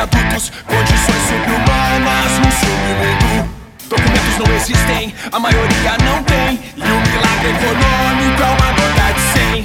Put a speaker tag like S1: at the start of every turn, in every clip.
S1: adultos, condições subhumanas no submundo. Documentos não existem, a maioria não tem, e o milagre econômico é uma nota de 100.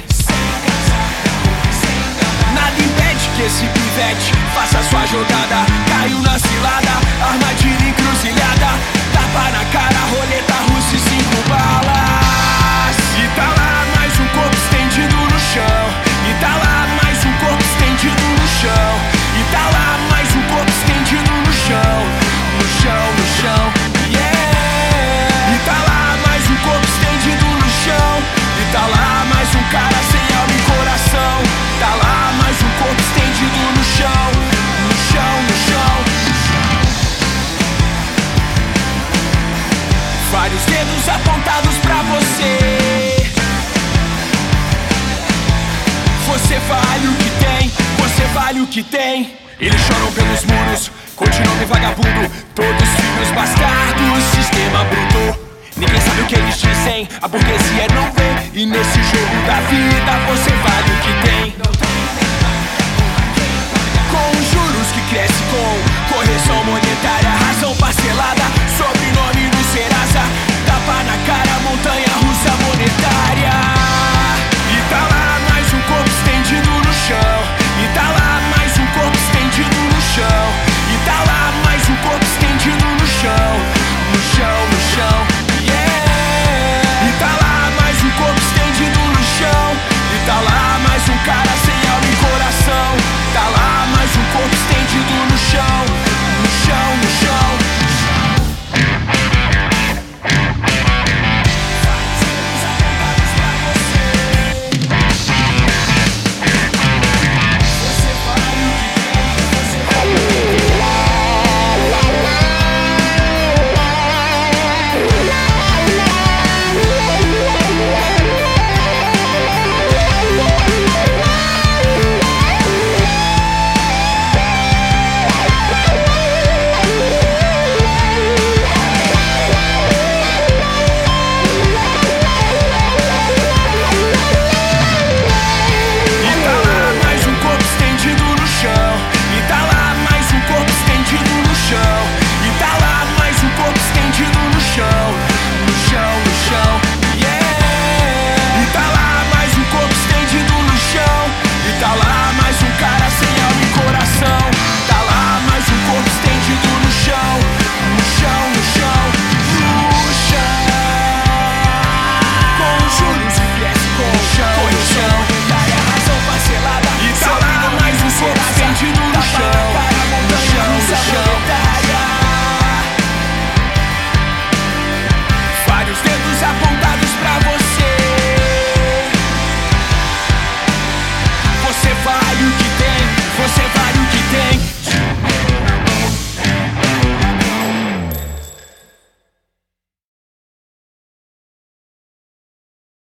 S1: Nada impede que esse pivete faça sua jogada. Caiu na cilada, armadilha encruzilhada, tapa na cara, roleta russa e 5 balas. E tá lá mais um corpo estendido no chão. E tá lá mais um corpo estendido no chão. E tá lá mais um corpo estendido no chão. No chão, no chão, yeah. E tá lá mais um corpo estendido no chão. E tá lá mais um cara sem alma e coração. Tá lá mais um corpo estendido no chão. No chão, no chão. Vários dedos apontados pra você. Você vale o que tem, você vale o que tem. Eles choram pelos muros, continuam vagabundo. Todos filhos bastardos, sistema bruto. Ninguém sabe o que eles dizem, a burguesia não vê. E nesse jogo da vida você vale o que tem. Com juros que cresce com correção monetária, razão parcelada, sobrenome do Serasa, tapa na cara, montanha russa monetária. E tá lá mais um corpo estendido no chão. E tá lá mais um corpo estendido no chão. E tá lá mais um corpo estendido no chão. No chão, no chão, yeah. E tá lá mais um corpo estendido no chão. E tá lá mais um cara